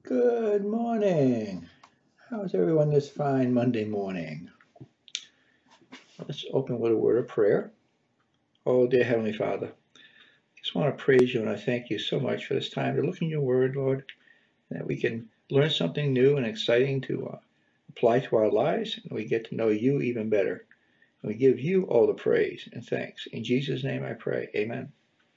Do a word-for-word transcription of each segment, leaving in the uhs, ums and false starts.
Good morning. How's everyone this fine Monday morning? Let's open with a word of prayer. Oh, dear Heavenly Father, I just want to praise you and I thank you so much for this time to look in your word, Lord, that we can learn something new and exciting to uh, apply to our lives, and we get to know you even better. And we give you all the praise and thanks. In Jesus' name I pray. Amen.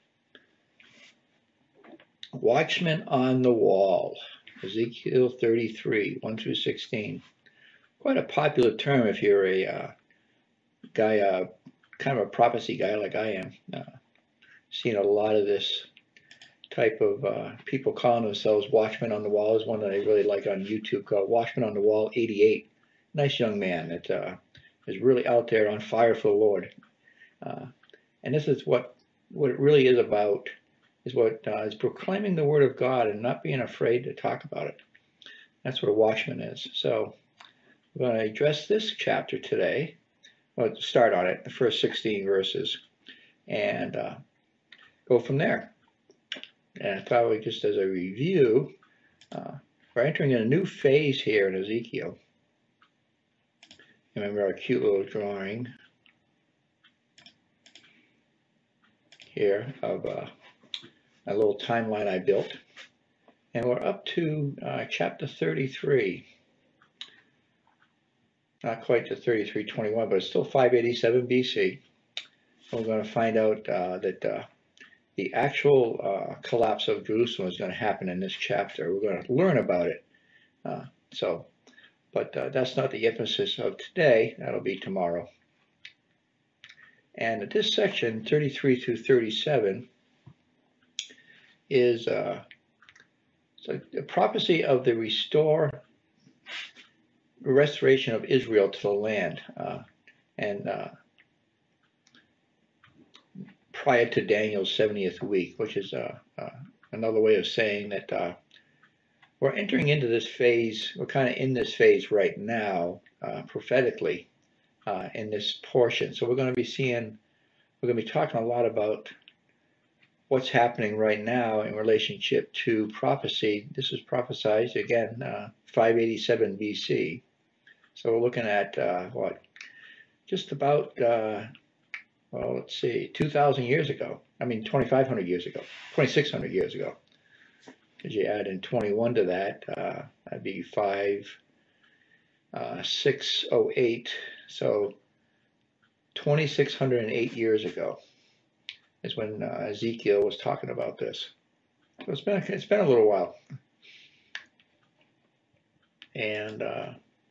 Watchman on the Wall, Ezekiel thirty-three, one through sixteen. Quite a popular term if you're a uh, guy, uh, kind of a prophecy guy like I am. Uh, seen a lot of this type of uh, people calling themselves Watchmen on the Wall. Is one that I really like on YouTube called Watchman on the Wall eighty-eight. Nice young man that uh, is really out there on fire for the Lord. Uh, and this is what what it really is about, is what uh, is proclaiming the word of God and not being afraid to talk about it. That's what a watchman is. So we're going to address this chapter today. Well, start on it, the first sixteen verses, and uh, go from there. And probably just as a review, uh, we're entering a new phase here in Ezekiel. Remember our cute little drawing here of uh, a little timeline I built. And we're up to uh, chapter thirty-three. Not quite to thirty-three twenty-one, but it's still five eighty-seven B C. And we're going to find out uh, that uh, the actual uh, collapse of Jerusalem is going to happen in this chapter. We're going to learn about it. Uh, so, but uh, that's not the emphasis of today. That'll be tomorrow. And this section, thirty-three through thirty-seven, is uh, so the prophecy of the restore, restoration of Israel to the land. Uh, and uh, prior to Daniel's seventieth week, which is uh, uh, another way of saying that uh, we're entering into this phase. We're kind of in this phase right now, uh, prophetically, uh, in this portion. So we're going to be seeing, we're going to be talking a lot about what's happening right now in relationship to prophecy. This is prophesied again, uh, five eighty-seven B C. So we're looking at uh, what, just about, uh, well, let's see, two thousand years ago. I mean, twenty-five hundred years ago, twenty-six hundred years ago. Because you add in twenty-one to that, uh, that'd be five, uh, six oh eight. So twenty-six hundred eight years ago is when uh, Ezekiel was talking about this. So it's been it's been a little while, and uh,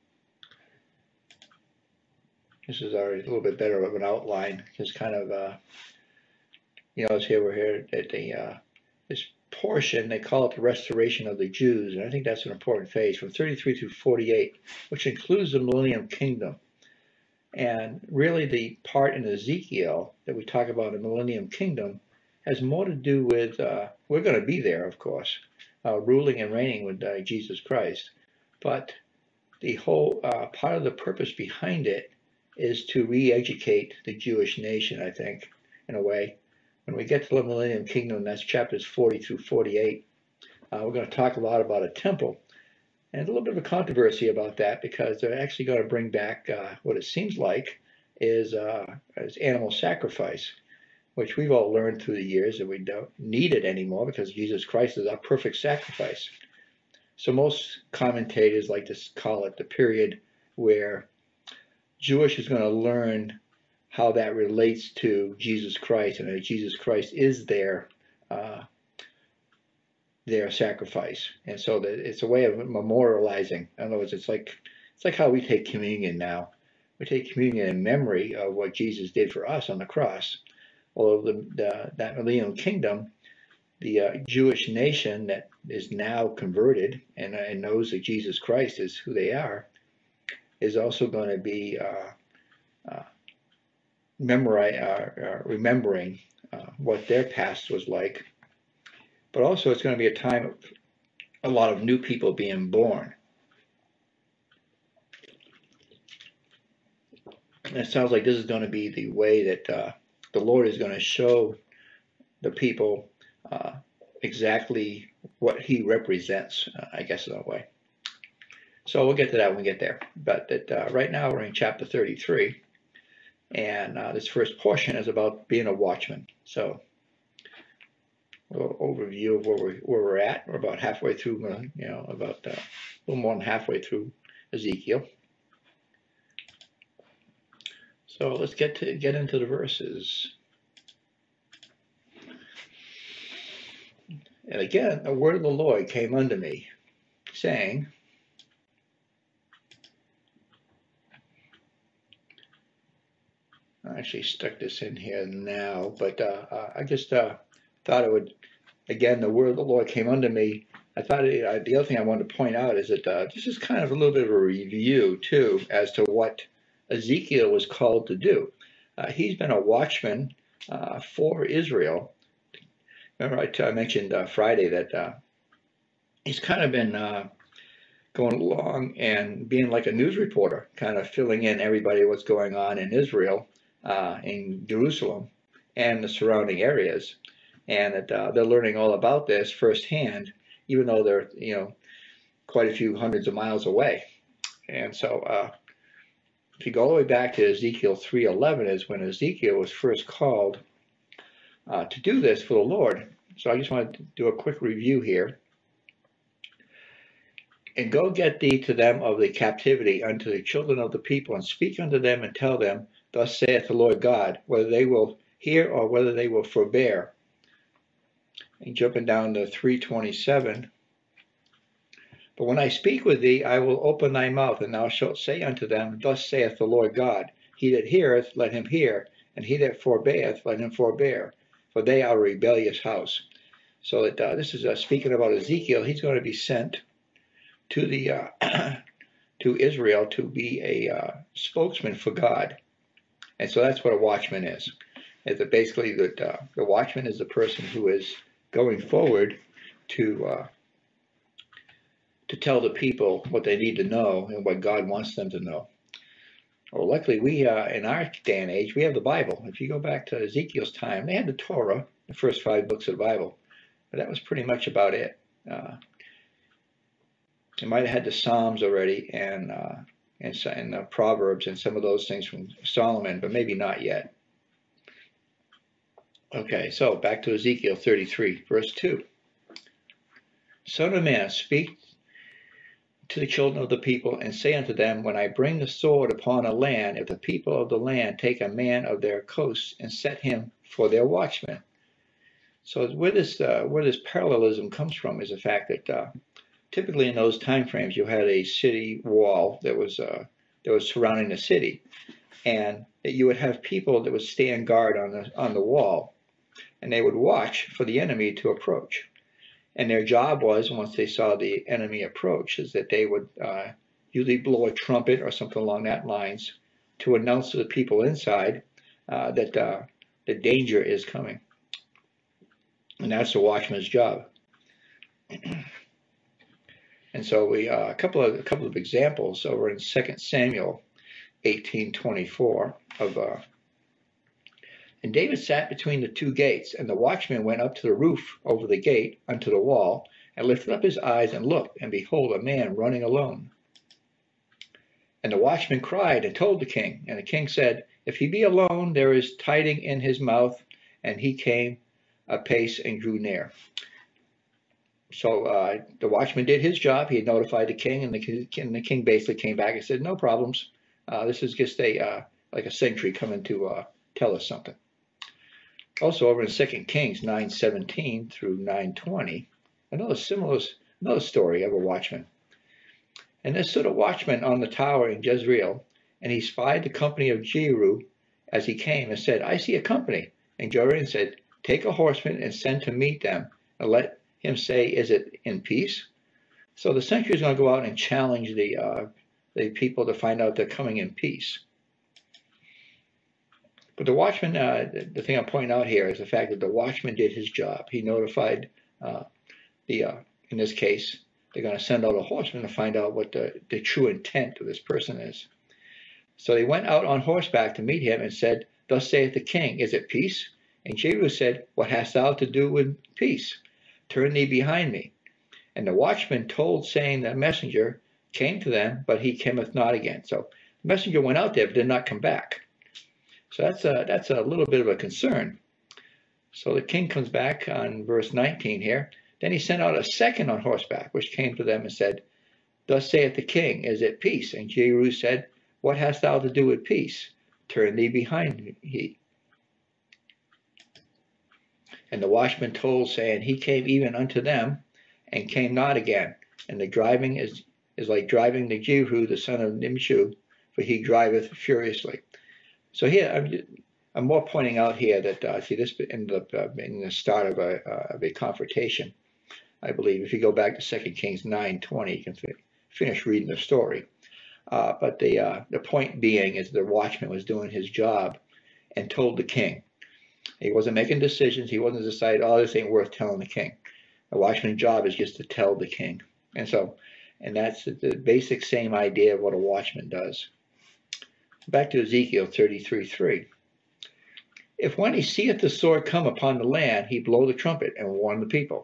this is already a little bit better of an outline. Just kind of, uh, you know, as here we're here at the uh, this portion, they call it the restoration of the Jews, and I think that's an important phase from thirty-three through forty-eight, which includes the Millennium Kingdom. And really the part in Ezekiel that we talk about in the Millennium Kingdom has more to do with, uh, we're going to be there, of course, uh, ruling and reigning with uh, Jesus Christ. But the whole uh, part of the purpose behind it is to re-educate the Jewish nation, I think, in a way. When we get to the Millennium Kingdom, that's chapters forty through forty-eight, uh, we're going to talk a lot about a temple. And a little bit of a controversy about that, because they're actually going to bring back uh, what it seems like is, uh, is animal sacrifice, which we've all learned through the years that we don't need it anymore because Jesus Christ is our perfect sacrifice. So most commentators like to call it the period where Jewish is going to learn how that relates to Jesus Christ, and that Jesus Christ is their uh, their sacrifice. And so that it's a way of memorializing. In other words, it's like it's like how we take communion now. We take communion in memory of what Jesus did for us on the cross. Although the, the that Millennium Kingdom, the uh, Jewish nation that is now converted and, uh, and knows that Jesus Christ is who they are, is also going to be uh, uh, memori- uh, uh, remembering uh, what their past was like. But also it's going to be a time of a lot of new people being born. And it sounds like this is going to be the way that uh, the Lord is going to show the people uh, exactly what he represents, uh, I guess, in a way. So we'll get to that when we get there. But that, uh, right now we're in chapter thirty-three, and uh, this first portion is about being a watchman. So a little overview of where we're, where we're at. We're about halfway through, uh, you know, about uh, a little more than halfway through Ezekiel. So let's get to get into the verses. And again, a word of the Lord came unto me, saying, I actually stuck this in here now, but uh, I just uh, thought it would, again, the word of the Lord came unto me. I thought it, uh, the other thing I wanted to point out is that uh, this is kind of a little bit of a review, too, as to what Ezekiel was called to do. Uh, he's been a watchman uh, for Israel. Remember, I, I mentioned uh, Friday that uh, he's kind of been uh, going along and being like a news reporter, kind of filling in everybody what's going on in Israel, uh, in Jerusalem, and the surrounding areas, and that uh, they're learning all about this firsthand, even though they're, you know, quite a few hundreds of miles away. And so, uh, if you go all the way back to Ezekiel three eleven, is when Ezekiel was first called uh, to do this for the Lord. So I just want to do a quick review here. And go get thee to them of the captivity unto the children of the people, and speak unto them, and tell them, Thus saith the Lord God, whether they will hear or whether they will forbear. And jumping down to three twenty-seven. But when I speak with thee, I will open thy mouth, and thou shalt say unto them, Thus saith the Lord God, He that heareth, let him hear, and he that forbeareth, let him forbear, for they are a rebellious house. So that uh, this is uh, speaking about Ezekiel. He's going to be sent to the uh, to Israel to be a uh, spokesman for God, and so that's what a watchman is. Is that basically that uh, the watchman is the person who is going forward to uh, to tell the people what they need to know and what God wants them to know. Well, luckily, we uh, in our day and age, we have the Bible. If you go back to Ezekiel's time, they had the Torah, the first five books of the Bible, but that was pretty much about it. Uh, they might have had the Psalms already, and uh, and, and the Proverbs and some of those things from Solomon, but maybe not yet. Okay, so back to Ezekiel thirty-three, verse two. Son of man, speak to the children of the people, and say unto them, When I bring the sword upon a land, if the people of the land take a man of their coasts and set him for their watchman. So where this uh, where this parallelism comes from is the fact that uh, typically in those time frames you had a city wall that was uh, that was surrounding the city, and that you would have people that would stand guard on the on the wall, and they would watch for the enemy to approach. And their job was, once they saw the enemy approach, is that they would uh, usually blow a trumpet or something along that lines to announce to the people inside uh, that uh, the danger is coming. And that's the watchman's job. And so we uh, a couple of a couple of examples over in Second Samuel eighteen twenty-four of. Uh, And David sat between the two gates, and the watchman went up to the roof over the gate unto the wall, and lifted up his eyes and looked, and behold, a man running alone. And the watchman cried and told the king, and the king said, If he be alone, there is tiding in his mouth. And he came apace and drew near. So uh, the watchman did his job. He had notified the king, and the king, and the king basically came back and said, No problems. Uh, this is just a uh, like a sentry coming to uh, tell us something. Also over in Second Kings nine seventeen through nine twenty, another similar another story of a watchman. And there stood a watchman on the tower in Jezreel, and he spied the company of Jehu as he came, and said, I see a company. And Joram said, Take a horseman and send to meet them, and let him say, Is it in peace? So the sentry is going to go out and challenge the uh, the people to find out they're coming in peace. But the watchman, uh, the thing I'm pointing out here is the fact that the watchman did his job. He notified uh, the, uh, in this case, they're going to send out a horseman to find out what the, the true intent of this person is. So they went out on horseback to meet him and said, Thus saith the king, Is it peace? And Jehu said, What hast thou to do with peace? Turn thee behind me. And the watchman told, saying, the messenger came to them, but he cometh not again. So the messenger went out there, but did not come back. So that's a, that's a little bit of a concern. So the king comes back on verse nineteen here. Then he sent out a second on horseback, which came to them and said, Thus saith the king, Is it peace? And Jehu said, What hast thou to do with peace? Turn thee behind he. And the watchman told, saying, He came even unto them, and came not again. And the driving is, is like driving the Jehu, the son of Nimshu, for he driveth furiously. So here, I'm, I'm more pointing out here that, uh, see, this ended up uh, being the start of a, uh, of a confrontation, I believe. If you go back to Second Kings nine twenty, you can fi finish reading the story. Uh, but the, uh, the point being is the watchman was doing his job and told the king. He wasn't making decisions. He wasn't deciding, oh, this ain't worth telling the king. The watchman's job is just to tell the king. And so, and that's the basic same idea of what a watchman does. Back to Ezekiel thirty-three three. If when he seeth the sword come upon the land, he blow the trumpet and warn the people.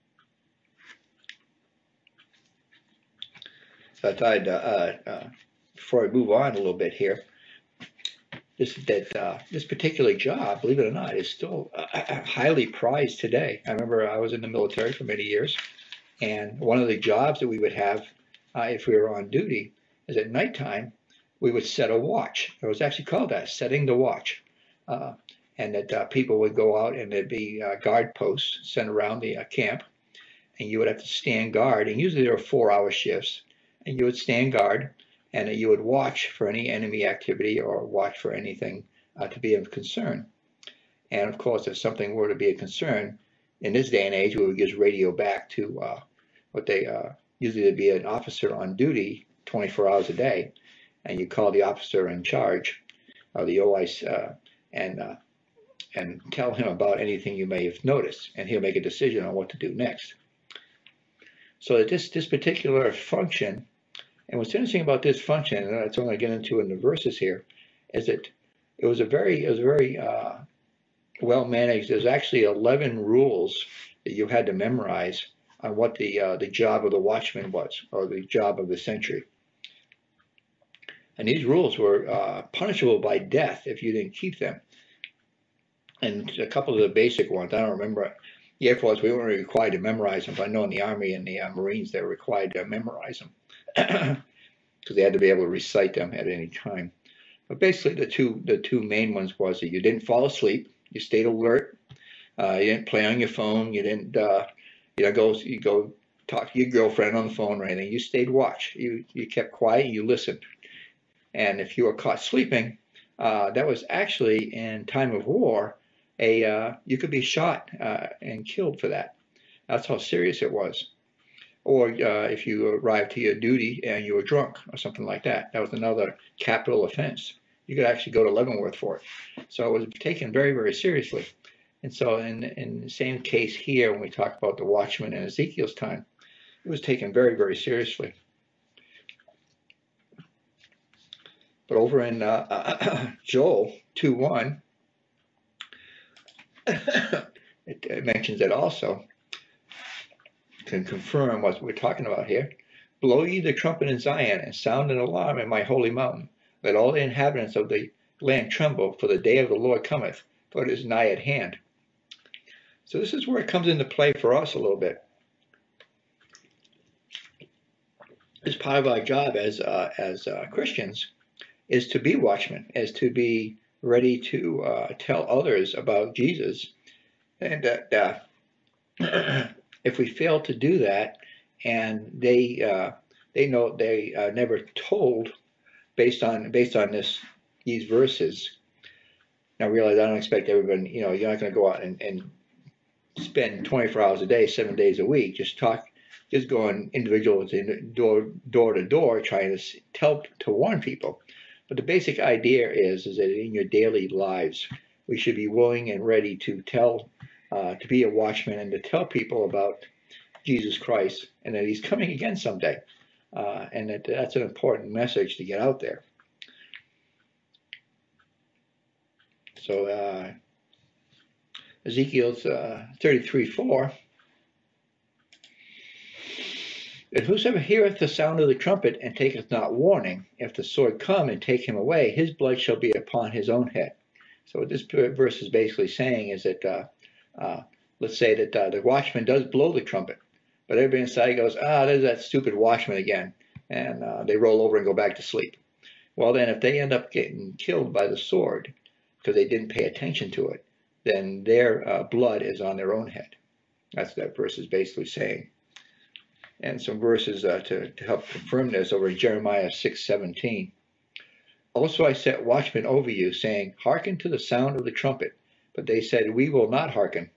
So I thought, uh, uh, before I move on a little bit here, this that uh, this particular job, believe it or not, is still uh, highly prized today. I remember I was in the military for many years, and one of the jobs that we would have uh, if we were on duty is at nighttime we would set a watch. It was actually called that, setting the watch, uh, and that uh, people would go out and there'd be uh, guard posts sent around the uh, camp, and you would have to stand guard. And usually there were four-hour shifts, and you would stand guard. And you would watch for any enemy activity or watch for anything uh, to be of concern. And of course, if something were to be a concern, in this day and age, we would just radio back to uh, what they uh, usually would be an officer on duty twenty-four hours a day, and you call the officer in charge, or the O I C, uh, and uh, and tell him about anything you may have noticed, and he'll make a decision on what to do next. So that this this particular function. And what's interesting about this function, and that's what I'm going to get into in the verses here, is that it was a very, it was very uh, well managed. There's actually eleven rules that you had to memorize on what the uh, the job of the watchman was, or the job of the sentry. And these rules were uh, punishable by death if you didn't keep them. And a couple of the basic ones, I don't remember. The Air Force, we weren't required to memorize them, but I know in the Army and the uh, Marines, they were required to memorize them. Because they had to be able to recite them at any time. But basically, the two the two main ones was that you didn't fall asleep, you stayed alert, uh, you didn't play on your phone, you didn't uh, you know go you go talk to your girlfriend on the phone or anything. You stayed watch. You you kept quiet. You listened. And if you were caught sleeping, uh, that was actually in time of war a uh, you could be shot uh, and killed for that. That's how serious it was. Or uh, if you arrived to your duty and you were drunk or something like that, that was another capital offense. You could actually go to Leavenworth for it. So it was taken very, very seriously. And so in, in the same case here, when we talk about the watchman in Ezekiel's time, it was taken very, very seriously. But over in uh, uh, Joel two one, it, it mentions it also. Can confirm what we're talking about here. Blow ye the trumpet in Zion, and sound an alarm in my holy mountain. Let all the inhabitants of the land tremble, for the day of the Lord cometh, for it is nigh at hand. So this is where it comes into play for us a little bit. As part of our job as uh, as uh, Christians is to be watchmen, is to be ready to uh, tell others about Jesus, and that uh, if we fail to do that, and they uh, they know they are never told based on based on this these verses. Now realize I don't expect everybody. You know, you're not going to go out and, and spend twenty-four hours a day, seven days a week, just talk, just going individuals in door door to door, trying to tell to warn people. But the basic idea is is that in your daily lives, we should be willing and ready to tell. Uh, to be a watchman and to tell people about Jesus Christ and that he's coming again someday. Uh, and that that's an important message to get out there. So uh, Ezekiel's uh, thirty-three four And whosoever heareth the sound of the trumpet and taketh not warning, if the sword come and take him away, his blood shall be upon his own head. So what this verse is basically saying is that, uh, uh, let's say that uh, the watchman does blow the trumpet, but everybody inside goes, ah, there's that stupid watchman again, and uh, they roll over and go back to sleep. Well, then if they end up getting killed by the sword because they didn't pay attention to it, then their uh, blood is on their own head. That's what that verse is basically saying. And some verses uh, to, to help confirm this over in Jeremiah six seventeen. Also I set watchmen over you, saying, hearken to the sound of the trumpet. But they said, we will not hearken.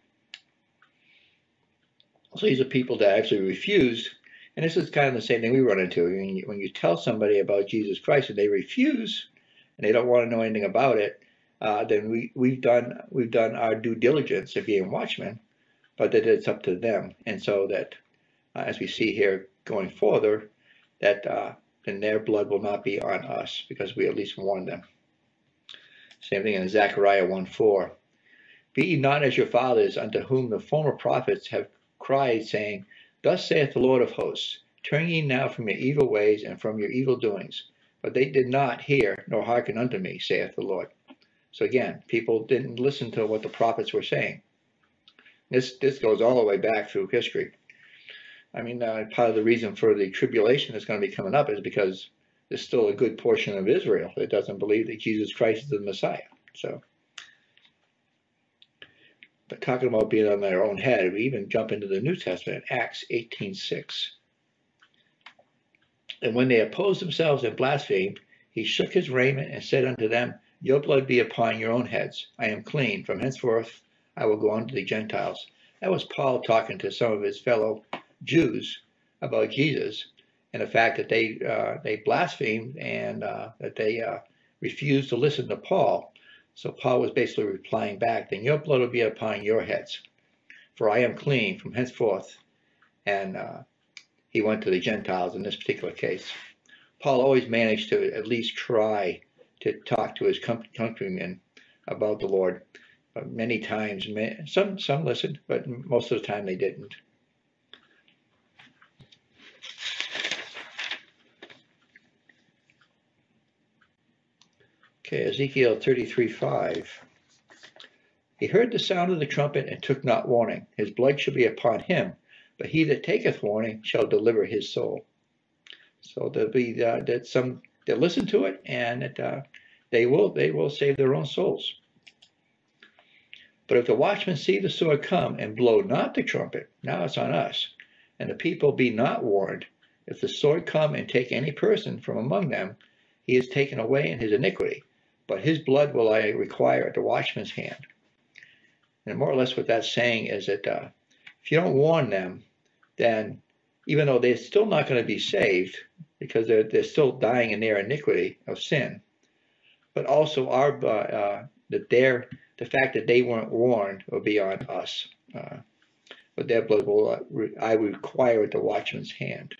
So these are people that actually refused. And this is kind of the same thing we run into. When you, when you tell somebody about Jesus Christ and they refuse, and they don't want to know anything about it, uh, then we, we've done we've done our due diligence of being watchmen, but that it's up to them. And so that, uh, as we see here going further, that uh, then their blood will not be on us because we at least warned them. Same thing in Zechariah one four. Be ye not as your fathers, unto whom the former prophets have cried, saying, thus saith the Lord of hosts, turn ye now from your evil ways and from your evil doings. But they did not hear nor hearken unto me, saith the Lord. So again, people didn't listen to what the prophets were saying. This this goes all the way back through history. I mean, uh, part of the reason for the tribulation that's going to be coming up is because there's still a good portion of Israel that doesn't believe that Jesus Christ is the Messiah. So, but talking about being on their own head, we even jump into the New Testament, Acts eighteen six. And when they opposed themselves and blasphemed, he shook his raiment and said unto them, your blood be upon your own heads. I am clean. From henceforth I will go unto the Gentiles. That was Paul talking to some of his fellow Jews about Jesus and the fact that they uh, they blasphemed and uh, that they uh, refused to listen to Paul. So Paul was basically replying back, then your blood will be upon your heads, for I am clean from henceforth. And uh, he went to the Gentiles in this particular case. Paul always managed to at least try to talk to his countrymen about the Lord. But many times, some some listened, but most of the time they didn't. Okay, Ezekiel thirty-three five. He heard the sound of the trumpet and took not warning. His blood shall be upon him, but he that taketh warning shall deliver his soul. So there'll be uh, that some that listen to it, and that uh, they will they will save their own souls. But if the watchmen see the sword come and blow not the trumpet, now it's on us, and the people be not warned, if the sword come and take any person from among them, he is taken away in his iniquity, but his blood will I require at the watchman's hand. And more or less what that's saying is that uh, if you don't warn them, then even though they're still not going to be saved, because they're, they're still dying in their iniquity of sin, but also our uh, that their the fact that they weren't warned will be on us. Uh, but their blood will uh, re I require at the watchman's hand.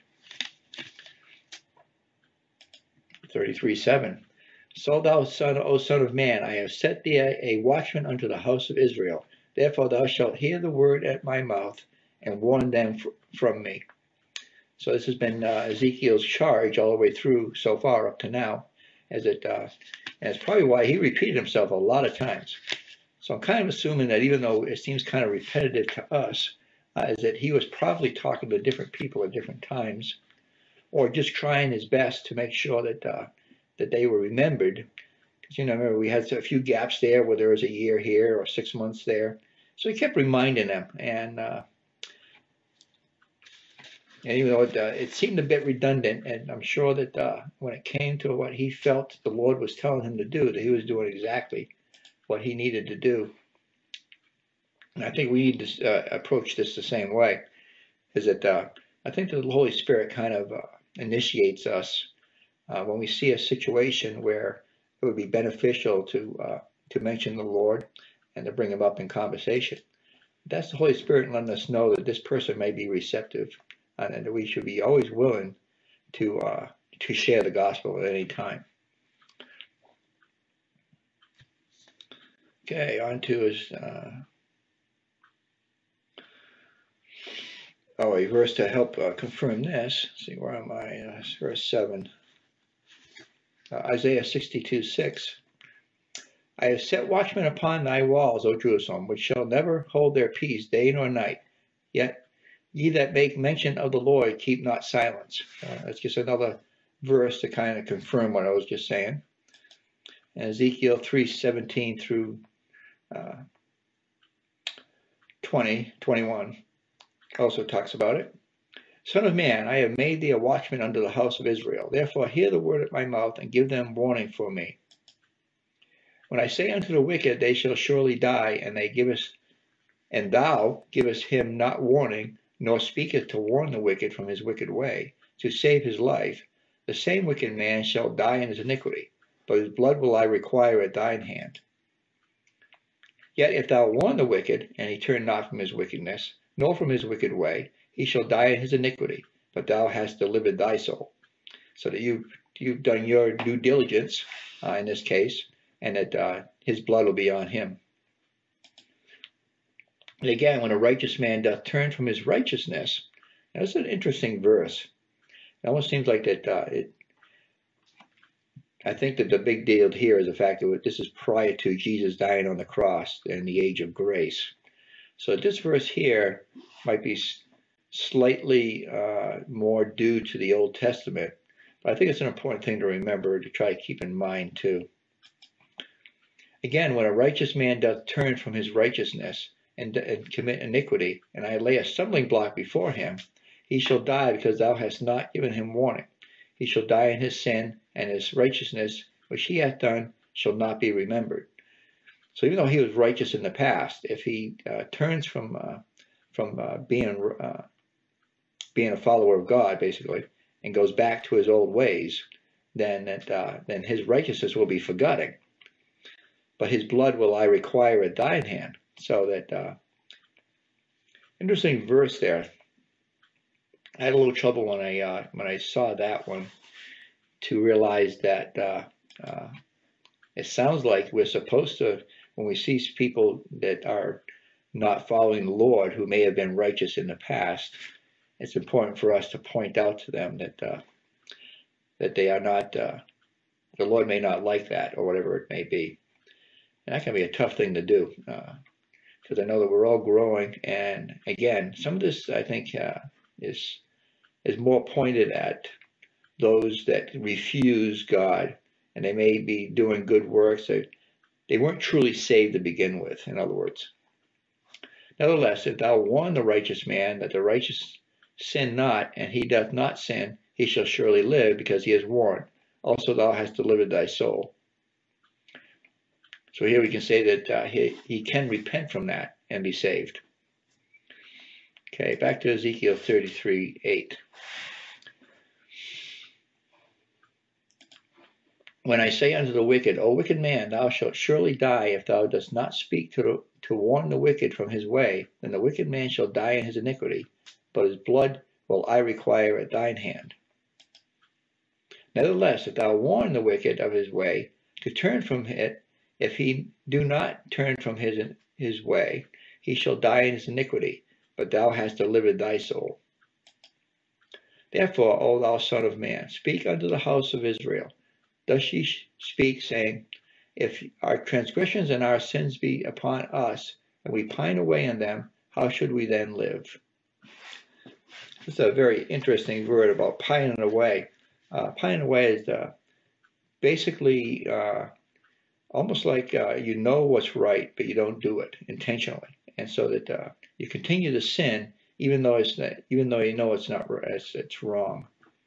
thirty-three seven. So thou son, O son of man, I have set thee a, a watchman unto the house of Israel. Therefore thou shalt hear the word at my mouth and warn them fr from me. So this has been uh, Ezekiel's charge all the way through so far up to now, as it uh, and it's probably why he repeated himself a lot of times. So I'm kind of assuming that even though it seems kind of repetitive to us, uh, is that he was probably talking to different people at different times, or just trying his best to make sure that uh, that they were remembered. Because you know, remember we had a few gaps there where there was a year here or six months there, so he kept reminding them. And uh, and even though it, uh, it seemed a bit redundant, and I'm sure that uh, when it came to what he felt the Lord was telling him to do, that he was doing exactly what he needed to do. And I think we need to uh, approach this the same way. Is that uh, I think that the Holy Spirit kind of uh, initiates us uh, when we see a situation where it would be beneficial to uh, to mention the Lord and to bring him up in conversation. That's the Holy Spirit letting us know that this person may be receptive, and that we should be always willing to uh, to share the gospel at any time. Okay, on to his. Uh, oh, a verse to help uh, confirm this. Let's see, where am I? Uh, verse seven. Uh, Isaiah sixty-two six. I have set watchmen upon thy walls, O Jerusalem, which shall never hold their peace day nor night. Yet ye that make mention of the Lord keep not silence. Uh, that's just another verse to kind of confirm what I was just saying. And Ezekiel three seventeen through uh, twenty, twenty-one also talks about it. Son of man, I have made thee a watchman unto the house of Israel. Therefore hear the word of my mouth, and give them warning for me. When I say unto the wicked, they shall surely die, and they givest, and thou givest him not warning, nor speaketh to warn the wicked from his wicked way, to save his life, the same wicked man shall die in his iniquity, but his blood will I require at thine hand. Yet if thou warn the wicked, and he turn not from his wickedness, nor from his wicked way, he shall die in his iniquity, but thou hast delivered thy soul. So that you, you've done your due diligence uh, in this case, and that uh, his blood will be on him. And again, when a righteous man doth turn from his righteousness, that's an interesting verse. It almost seems like that uh, it, I think that the big deal here is the fact that this is prior to Jesus dying on the cross in the age of grace. So this verse here might be slightly uh, more due to the Old Testament, but I think it's an important thing to remember to try to keep in mind too. Again, when a righteous man doth turn from his righteousness and, and commit iniquity, and I lay a stumbling block before him, he shall die because thou hast not given him warning. He shall die in his sin, and his righteousness which he hath done shall not be remembered. So even though he was righteous in the past, if he uh, turns from uh, from uh, being uh, being a follower of God, basically, and goes back to his old ways, then that, uh, then his righteousness will be forgotten. But his blood will I require at thine hand. So that uh, interesting verse there. I had a little trouble when I uh, when I saw that one to realize that uh, uh, it sounds like we're supposed to, when we see people that are not following the Lord, who may have been righteous in the past, it's important for us to point out to them that uh, that they are not, uh, the Lord may not like that, or whatever it may be. And that can be a tough thing to do, because uh, I know that we're all growing. And again, some of this, I think, uh, is is more pointed at those that refuse God, and they may be doing good works. They, they weren't truly saved to begin with, in other words. Nevertheless, if thou warn the righteous man that the righteous sin not, and he doth not sin, he shall surely live, because he is warned. Also thou hast delivered thy soul. So here we can say that uh, he, he can repent from that and be saved. Okay, back to Ezekiel thirty-three eight. When I say unto the wicked, O wicked man, thou shalt surely die, if thou dost not speak to, to warn the wicked from his way, then the wicked man shall die in his iniquity, but his blood will I require at thine hand. Nevertheless, if thou warn the wicked of his way, to turn from it, if he do not turn from his, his way, he shall die in his iniquity, but thou hast delivered thy soul. Therefore, O thou son of man, speak unto the house of Israel. Thus ye speak, saying, if our transgressions and our sins be upon us, and we pine away in them, how should we then live? This is a very interesting word about pining away. Uh, pining away is uh, basically uh, almost like uh, you know what's right, but you don't do it intentionally, and so that uh, you continue to sin, even though it's not, even though you know it's not it's, it's wrong.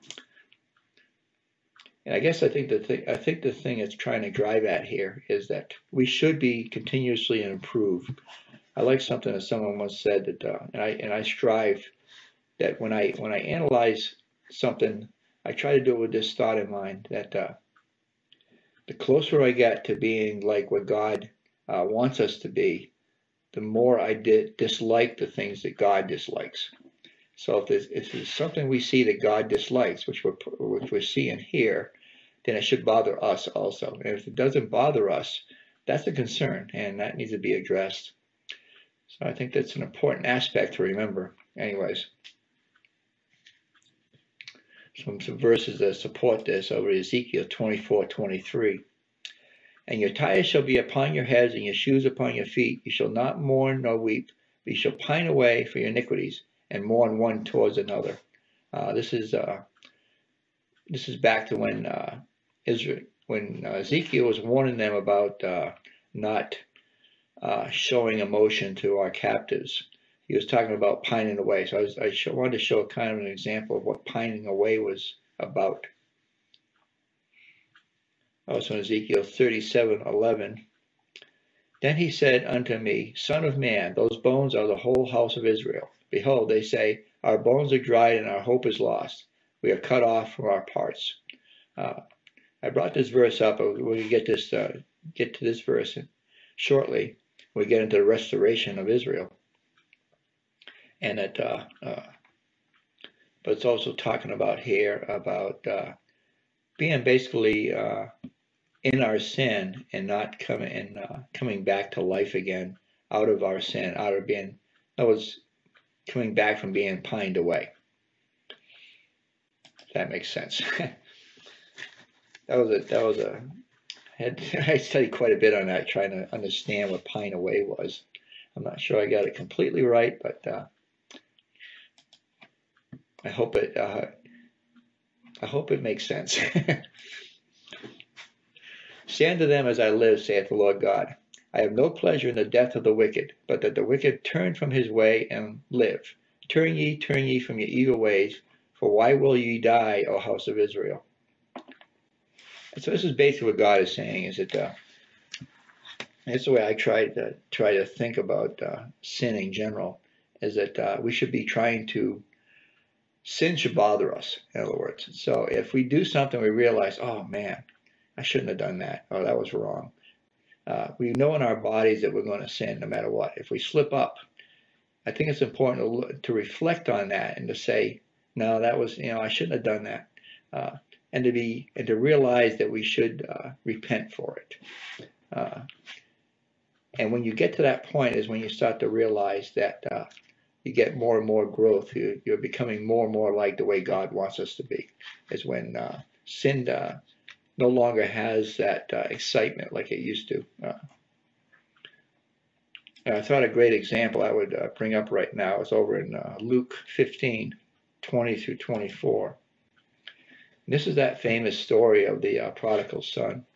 And I guess I think the thing, I think the thing it's trying to drive at here is that we should be continuously improved. I like something that someone once said that, uh, and I and I strive that when I when I analyze something, I try to do it with this thought in mind that uh, the closer I get to being like what God uh, wants us to be, the more I did dislike the things that God dislikes. So if there's, if there's something we see that God dislikes, which we're, which we're seeing here, then it should bother us also. And if it doesn't bother us, that's a concern, and that needs to be addressed. So I think that's an important aspect to remember. Anyways, some, some verses that support this over Ezekiel twenty-four twenty-three. And your tires shall be upon your heads, and your shoes upon your feet. You shall not mourn nor weep, but you shall pine away for your iniquities, and mourn one towards another. Uh, this is uh, this is back to when uh, Israel, when uh, Ezekiel was warning them about uh, not uh, showing emotion to our captives. He was talking about pining away. So I, was, I show, wanted to show kind of an example of what pining away was about. Also in Ezekiel thirty-seven eleven. Then he said unto me, Son of man, those bones are the whole house of Israel. Behold, they say, our bones are dried and our hope is lost. We are cut off from our parts. Uh, I brought this verse up. We're going to get this, uh, get to this verse shortly. We get into the restoration of Israel, and it, uh, uh, but it's also talking about here about uh, being basically uh, in our sin and not coming and uh, coming back to life again out of our sin, out of being, that was coming back from being pined away. If that makes sense. that was a that was a I had I studied quite a bit on that, trying to understand what pine away was. I'm not sure I got it completely right, but uh, I hope it uh, I hope it makes sense. Say unto them, as I live, saith the Lord God, I have no pleasure in the death of the wicked, but that the wicked turn from his way and live. Turn ye, turn ye from your evil ways, for why will ye die, O house of Israel? And so this is basically what God is saying, is that uh, that's the way I try to try to think about uh, sin in general, is that uh, we should be trying to, sin should bother us, in other words. So if we do something, we realize, oh man, I shouldn't have done that. Oh, that was wrong. Uh, we know in our bodies that we're going to sin no matter what. If we slip up, I think it's important to, look, to reflect on that and to say, no, that was, you know, I shouldn't have done that. Uh, and to be, and to realize that we should uh, repent for it. Uh, and when you get to that point is when you start to realize that uh, you get more and more growth. You, you're becoming more and more like the way God wants us to be. Is when uh, sin uh, no longer has that uh, excitement like it used to. Uh, and I thought a great example I would uh, bring up right now is over in uh, Luke fifteen, twenty through twenty-four. And this is that famous story of the uh, prodigal son.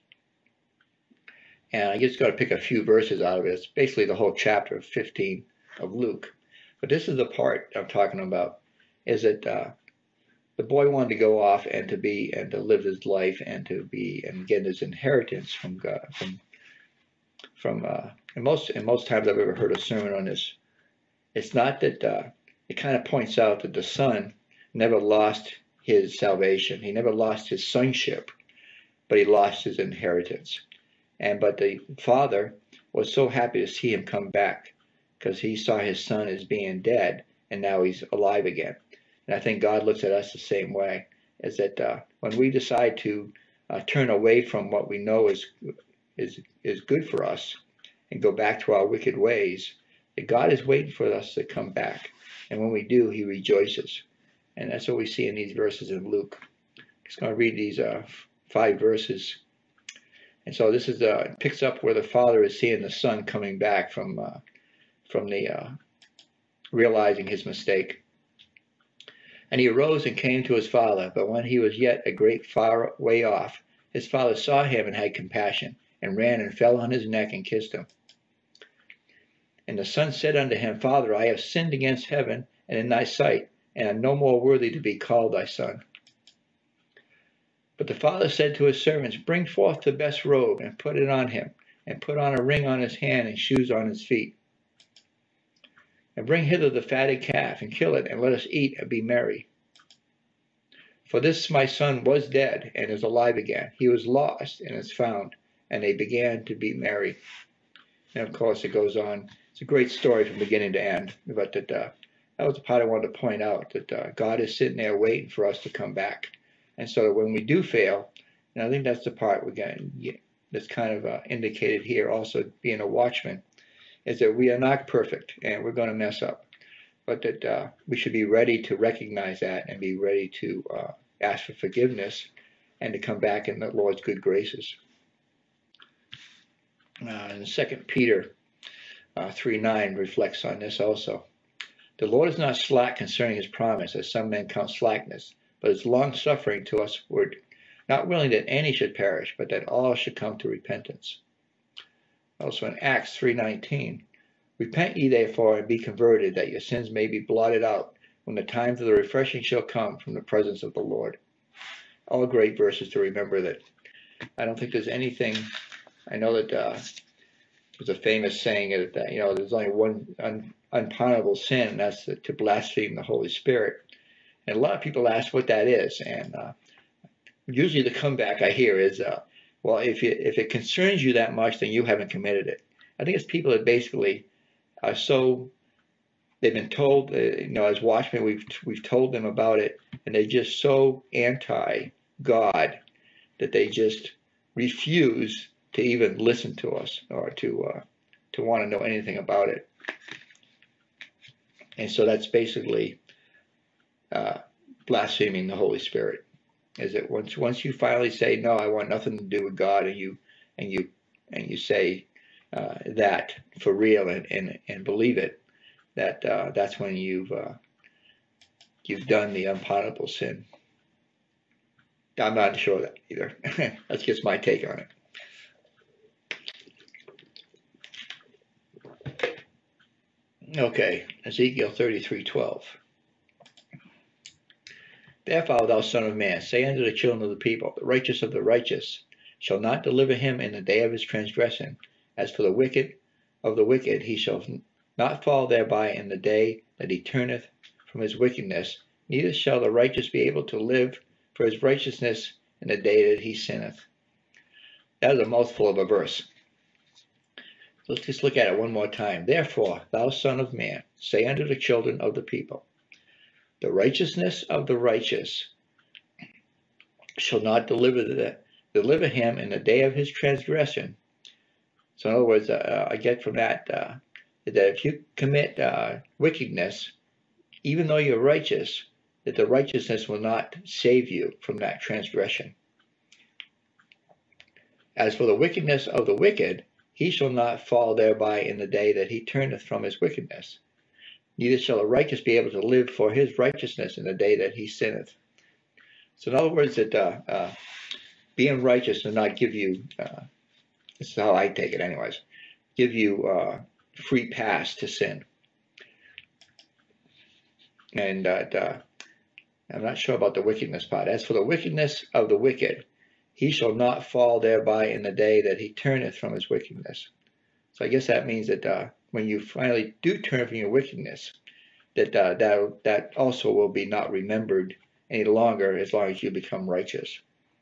And I just got to pick a few verses out of it. It's basically the whole chapter of fifteen of Luke. But this is the part I'm talking about, is that uh, the boy wanted to go off and to be and to live his life and to be and get his inheritance from God. From from uh, and most and most times I've ever heard a sermon on this. It's not that uh, it kind of points out that the son never lost his salvation. He never lost his sonship, but he lost his inheritance. And but the father was so happy to see him come back because he saw his son as being dead, and now he's alive again. And I think God looks at us the same way, is that uh, when we decide to uh, turn away from what we know is is is good for us and go back to our wicked ways, that God is waiting for us to come back. And when we do, he rejoices. And that's what we see in these verses in Luke. I'm just going to read these uh, five verses. And so this is uh, picks up where the father is seeing the son coming back from uh, from the uh, realizing his mistake. And he arose and came to his father, but when he was yet a great far way off, his father saw him and had compassion, and ran and fell on his neck and kissed him. And the son said unto him, Father, I have sinned against heaven and in thy sight, and am no more worthy to be called thy son. But the father said to his servants, Bring forth the best robe, and put it on him, and put on a ring on his hand, and shoes on his feet. And bring hither the fatted calf, and kill it, and let us eat and be merry. For this my son was dead, and is alive again. He was lost, and is found. And they began to be merry. And of course it goes on. It's a great story from beginning to end. But that, uh, that was the part I wanted to point out, that uh, God is sitting there waiting for us to come back. And so when we do fail, and I think that's the part we're going to, that's kind of uh, indicated here, also being a watchman, is that we are not perfect and we're going to mess up. but that uh, we should be ready to recognize that and be ready to uh, ask for forgiveness and to come back in the Lord's good graces. Uh, and Second Peter uh, three nine reflects on this also. The Lord is not slack concerning his promise, as some men count slackness, but is long-suffering to us, word, not willing that any should perish, but that all should come to repentance. Also in Acts three nineteen, repent ye therefore and be converted, that your sins may be blotted out, when the times of the refreshing shall come from the presence of the Lord. All great verses to remember that. I don't think there's anything. I know that uh, there's a famous saying that, you know, there's only one un, unpardonable sin, and that's to blaspheme the Holy Spirit. And a lot of people ask what that is, and uh, usually the comeback I hear is, uh, well, if you, if it concerns you that much, then you haven't committed it. I think it's people that basically are so, they've been told, uh, you know, as watchmen, we've we've told them about it, and they're just so anti-God that they just refuse to even listen to us or to uh, to want to know anything about it. And so that's basically uh, blaspheming the Holy Spirit. Is that once once you finally say, no, I want nothing to do with God, and you and you and you say uh, that for real and, and, and believe it, that uh, that's when you've uh, you've done the unpardonable sin. I'm not sure of that either. That's just my take on it. Okay, Ezekiel thirty-three twelve. Therefore, thou son of man, say unto the children of the people, the righteous of the righteous shall not deliver him in the day of his transgression. As for the wicked of the wicked, he shall not fall thereby in the day that he turneth from his wickedness, neither shall the righteous be able to live for his righteousness in the day that he sinneth. That is a mouthful of a verse. So let's just look at it one more time. Therefore, thou son of man, say unto the children of the people, the righteousness of the righteous shall not deliver the, deliver him in the day of his transgression. So in other words, uh, I get from that uh, that if you commit uh, wickedness, even though you're righteous, that the righteousness will not save you from that transgression. As for the wickedness of the wicked, he shall not fall thereby in the day that he turneth from his wickedness. Neither shall a righteous be able to live for his righteousness in the day that he sinneth. So in other words, that uh, uh, being righteous does not give you, uh, this is how I take it anyways, give you uh, free pass to sin. And uh, uh, I'm not sure about the wickedness part. As for the wickedness of the wicked, he shall not fall thereby in the day that he turneth from his wickedness. So I guess that means that uh, when you finally do turn from your wickedness, that uh, that that also will be not remembered any longer as long as you become righteous.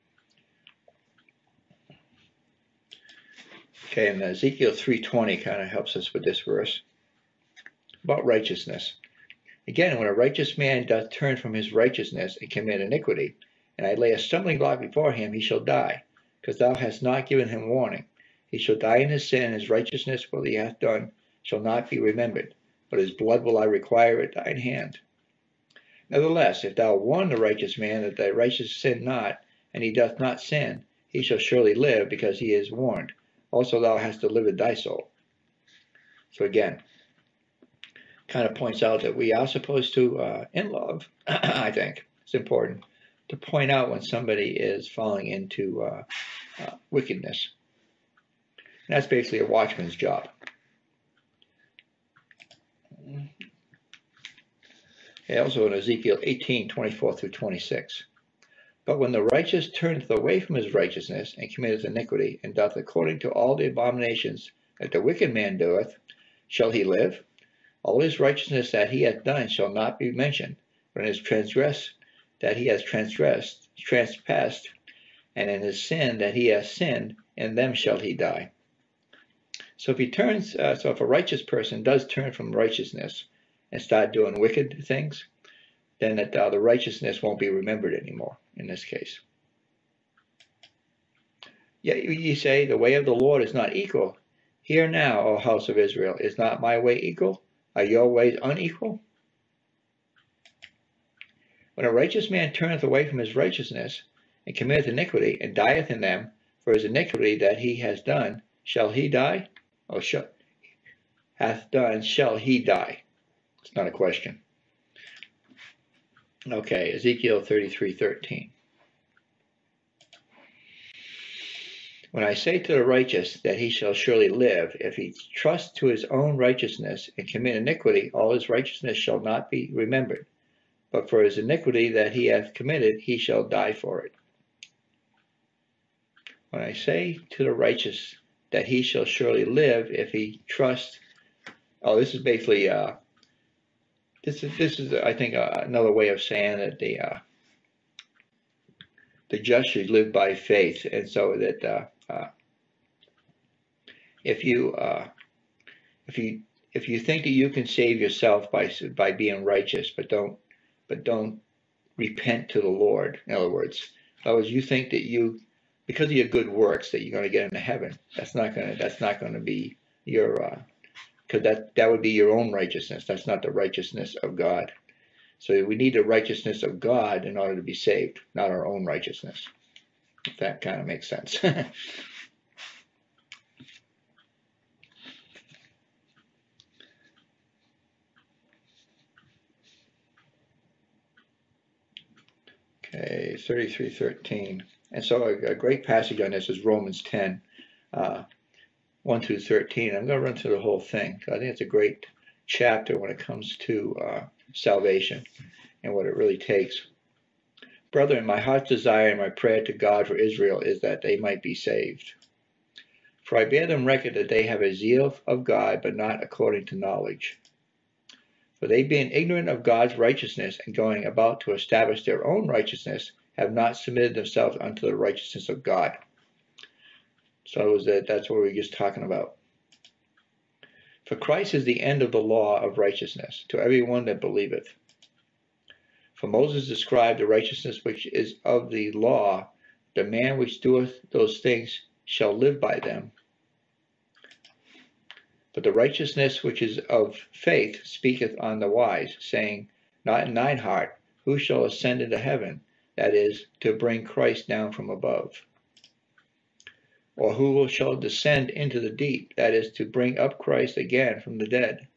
Okay, and Ezekiel three twenty kind of helps us with this verse about righteousness. Again, when a righteous man doth turn from his righteousness and commit iniquity, and I lay a stumbling block before him, he shall die, because thou hast not given him warning. He shall die in his sin, and his righteousness, what he hath done, shall not be remembered, but his blood will I require at thine hand. Nevertheless, if thou warn the righteous man that thy righteous sin not, and he doth not sin, he shall surely live, because he is warned. Also thou hast delivered thy soul. So again, kind of points out that we are supposed to, uh, in love, I think it's important, to point out when somebody is falling into uh, uh, wickedness. And that's basically a watchman's job. And also in Ezekiel eighteen twenty-four through twenty-six. But when the righteous turneth away from his righteousness, and committeth iniquity, and doth according to all the abominations that the wicked man doeth, shall he live? All his righteousness that he hath done shall not be mentioned, but in his transgress that he has transgressed, transpassed, and in his sin that he has sinned, in them shall he die. So if he turns, uh, so if a righteous person does turn from righteousness and start doing wicked things, then that uh, the righteousness won't be remembered anymore in this case. Yet ye say, the way of the Lord is not equal. Hear now, O house of Israel, is not my way equal? Are your ways unequal? When a righteous man turneth away from his righteousness, and committeth iniquity, and dieth in them, for his iniquity that he has done, shall he die? Or shall, hath done, shall he die? It's not a question. Okay, Ezekiel thirty-three thirteen. When I say to the righteous that he shall surely live, if he trust to his own righteousness and commit iniquity, all his righteousness shall not be remembered. But for his iniquity that he hath committed, he shall die for it. When I say to the righteous that he shall surely live, if he trust, oh, this is basically, uh, this is this is I think uh, another way of saying that the uh, the just should live by faith, and so that uh, uh, if you uh, if you if you think that you can save yourself by by being righteous, but don't but don't repent to the Lord. In other words, in other words, you think that you, because of your good works, that you're going to get into heaven. That's not going to. That's not going to be your, because uh, that that would be your own righteousness. That's not the righteousness of God. So we need the righteousness of God in order to be saved, not our own righteousness. If that kind of makes sense. Okay, thirty-three thirteen. And so a, a great passage on this is Romans ten, uh, one through thirteen. I'm going to run through the whole thing. I think it's a great chapter when it comes to uh, salvation and what it really takes. Brethren, my heart's desire and my prayer to God for Israel is that they might be saved. For I bear them record that they have a zeal of God, but not according to knowledge. For they, being ignorant of God's righteousness and going about to establish their own righteousness, have not submitted themselves unto the righteousness of God. So it was that, that's what we were just talking about. For Christ is the end of the law of righteousness to every one that believeth. For Moses described the righteousness which is of the law, the man which doeth those things shall live by them. But the righteousness which is of faith speaketh on the wise, saying, not in thine heart, who shall ascend into heaven, that is, to bring Christ down from above? Or who shall descend into the deep, that is, to bring up Christ again from the dead?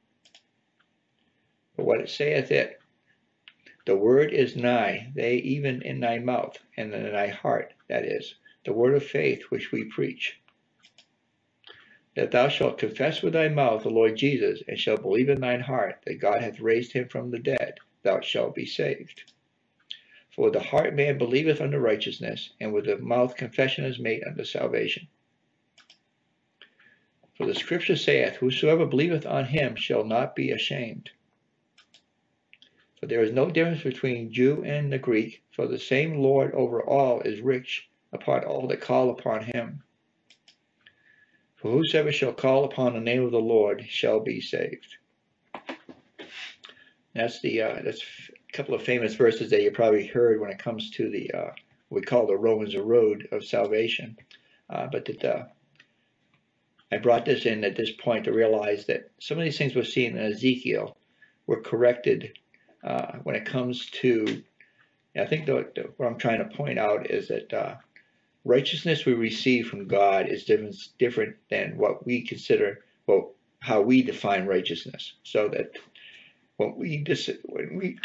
But what it saith it, the word is nigh, they even in thy mouth, and in thy heart, that is, the word of faith which we preach. That thou shalt confess with thy mouth the Lord Jesus, and shalt believe in thine heart that God hath raised him from the dead, thou shalt be saved. For with the heart man believeth unto righteousness, and with the mouth confession is made unto salvation. For the scripture saith, whosoever believeth on him shall not be ashamed. For there is no difference between Jew and the Greek, for the same Lord over all is rich upon all that call upon him. For whosoever shall call upon the name of the Lord shall be saved. That's the uh, that's a couple of famous verses that you probably heard when it comes to the uh, what we call the Romans road of salvation. Uh, but that uh, I brought this in at this point to realize that some of these things we're seeing in Ezekiel were corrected uh, when it comes to. I think the, the, what I'm trying to point out is that. Uh, Righteousness we receive from God is different, different than what we consider, well, how we define righteousness. So that when we dis, when we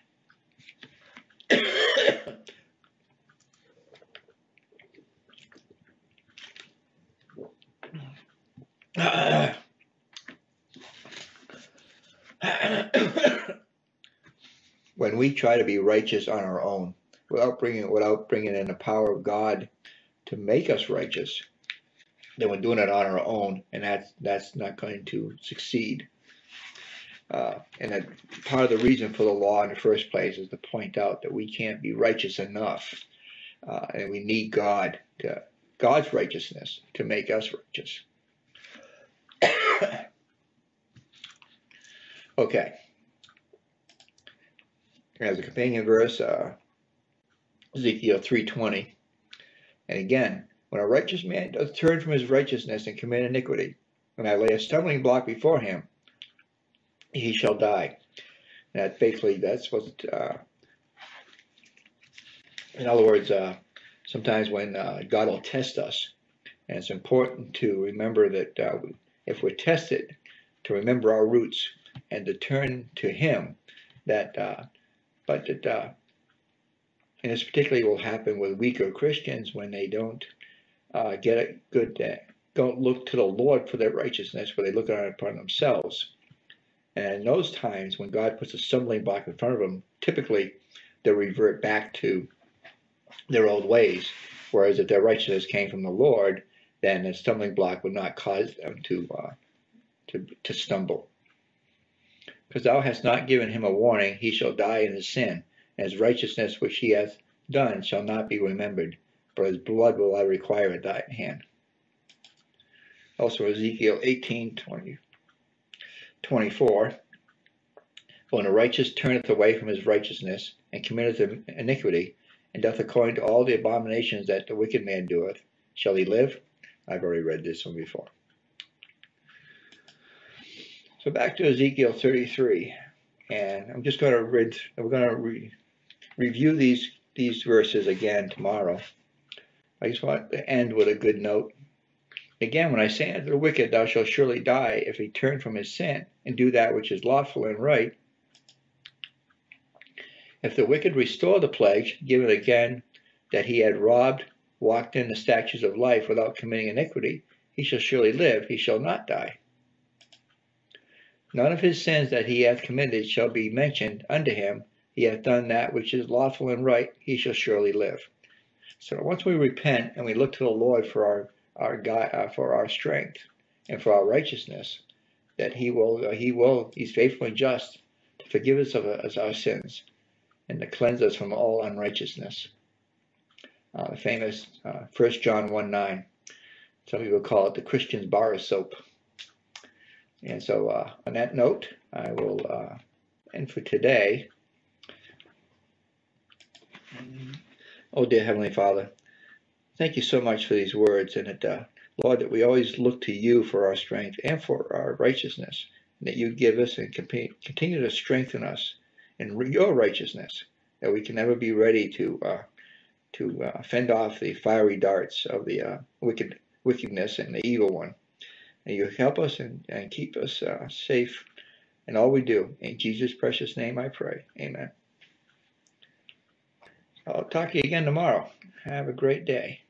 when we try to be righteous on our own, without bringing without bringing in the power of God to make us righteous, then we're doing it on our own, and that's that's not going to succeed. Uh, and that part of the reason for the law in the first place is to point out that we can't be righteous enough, uh, and we need God to God's righteousness to make us righteous. Okay. As a companion verse, uh, Ezekiel three twenty. And again, when a righteous man doth turn from his righteousness and commit iniquity, when I lay a stumbling block before him, he shall die. And that basically, that's what uh, In other words, uh, sometimes when uh, God will test us, and it's important to remember that uh, if we're tested, to remember our roots and to turn to Him. That, uh, but that, uh, and this particularly will happen with weaker Christians when they don't uh, get a good, uh, don't look to the Lord for their righteousness, where they look on it upon themselves. And in those times, when God puts a stumbling block in front of them, typically they'll revert back to their old ways. Whereas if their righteousness came from the Lord, then the stumbling block would not cause them to uh, to, to stumble. Because thou hast not given him a warning, he shall die in his sin, and his righteousness which he hath done shall not be remembered, but his blood will I require at thy hand. Also Ezekiel eighteen, twenty, twenty-four. When a righteous turneth away from his righteousness, and committeth iniquity, and doth according to all the abominations that the wicked man doeth, shall he live? I've already read this one before. So back to Ezekiel thirty-three, and I'm just going to read. We're going to re, review these these verses again tomorrow. I just want to end with a good note. Again, when I say unto the wicked, thou shalt surely die, if he turn from his sin and do that which is lawful and right. If the wicked restore the pledge given again that he had robbed, walked in the statutes of life without committing iniquity, he shall surely live, he shall not die. None of his sins that he hath committed shall be mentioned unto him. He hath done that which is lawful and right, he shall surely live. So once we repent and we look to the Lord for our our God, uh, for our strength and for our righteousness, that He will uh, He will He's faithful and just to forgive us of, of our sins and to cleanse us from all unrighteousness. Uh, the famous uh, First John one nine. Some people call it the Christian's bar of soap. And so, uh, on that note, I will uh, end for today. Oh, dear Heavenly Father, thank you so much for these words, and that, uh, Lord, that we always look to you for our strength and for our righteousness, and that you give us and continue to strengthen us in your righteousness, that we can never be ready to uh, to uh, fend off the fiery darts of the uh, wicked wickedness and the evil one. And you help us and, and keep us uh, safe in all we do. In Jesus' precious name I pray. Amen. I'll talk to you again tomorrow. Have a great day.